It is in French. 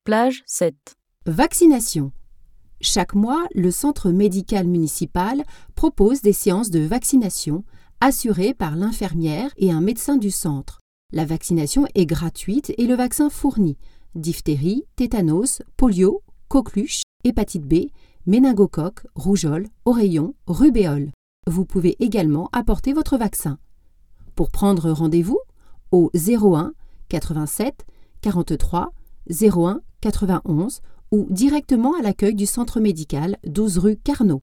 Plage 7. Vaccination. Chaque mois, le centre médical municipal propose des séances de vaccination assurées par l'infirmière et un médecin du centre. La vaccination est gratuite et le vaccin fourni diphtérie, tétanos, polio, coqueluche, hépatite B, méningocoque, rougeole, oreillon, rubéole. Vous pouvez également apporter votre vaccin. Pour prendre rendez-vous, au 01 87 43 01 91 ou directement à l'accueil du centre médical 12 rue Carnot.